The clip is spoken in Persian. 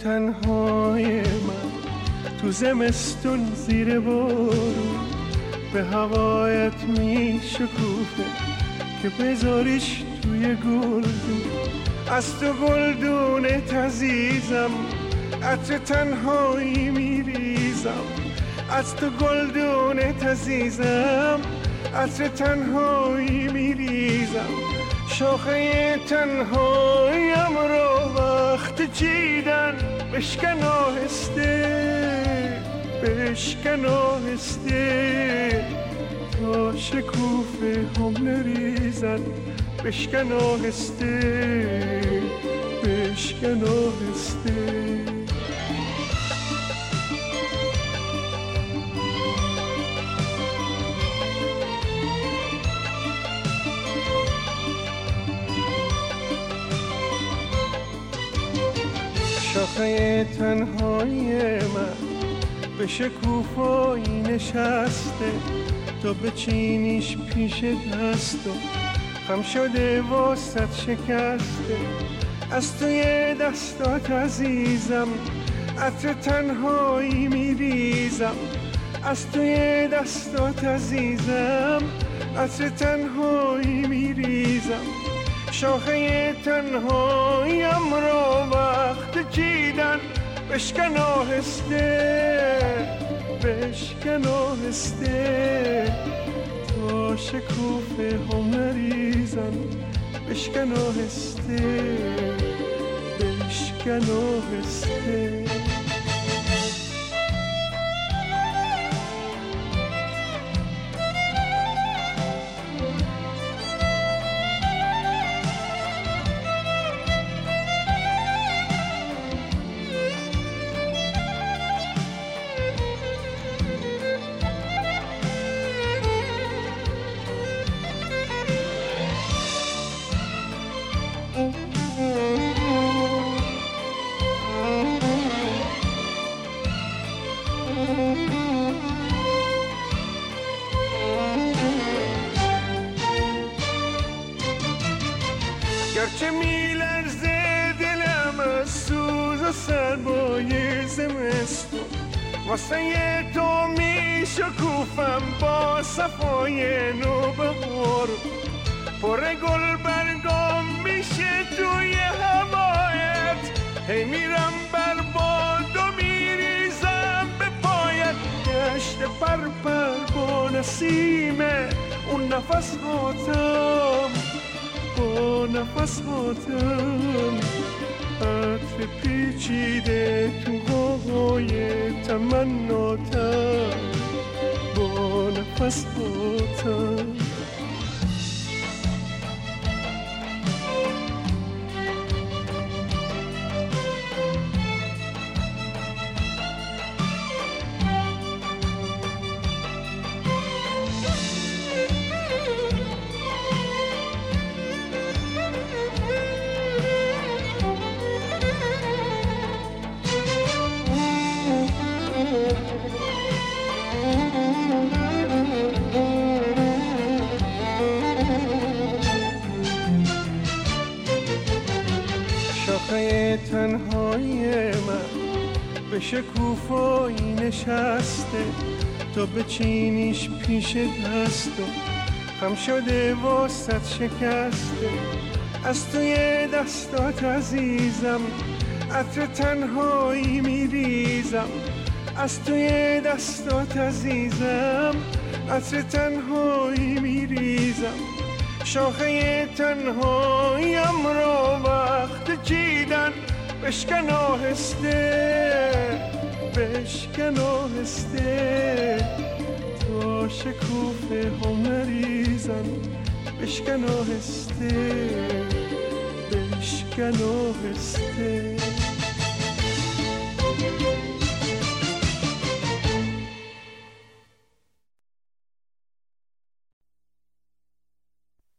تنهای من تو زمستون زیر بارون به هوایت می شکوفه که بذاریش توی گلدون. از تو گلدونت عزیزم عطر تنهایی میریزم، از تو گلدونت عزیزم عطر تنهایی میریزم. شاخه تنهاییم رو وقت چیدن بشکن آهسته بشکن آهسته تا شکوفه هم نریزن. بشکن آهسته بشکن آهسته. شاخه تنهایی من به شکوفایی نشسته، تو بچینیش پیش دست و خم شده واسط شکسته. از توی دستات عزیزم عطر تنهایی میریزم، از توی دستات عزیزم عطر تنهایی میریزم. شاخه تنهاییم رو وقت چیدن بشکن آهسته بشکن آهسته تا شکوفه هم نریزن. بشکن آهسته بشکن آهسته. گرچه میلرزه دلم از سوز و سرمایه زمستون، واسه تو میشکوفم با صفای نوبهار. پر گل برگام میشه توی هوایت، هی میرم بر باد و میریزم به پایت. گشت پر با نسیمه اون نفس هاتم با نفس هاتم. عطر پیچیده تو هوای تمناتم با نفس هاتم. شاخه تنهایی من به شکوفایی نشسته، تو بچینیش پیش دست و خم شده واسط شکسته. از توی دستات عزیزم عطر تنهایی میریزم، از توی دستات عزیزم عطر تنهایی میریزم. شاخه تنهاییم رو وقت چیدن بشکن آهسته بشکن آهسته تا شکوفه هم نریزن. بشکن آهسته بشکن آهسته.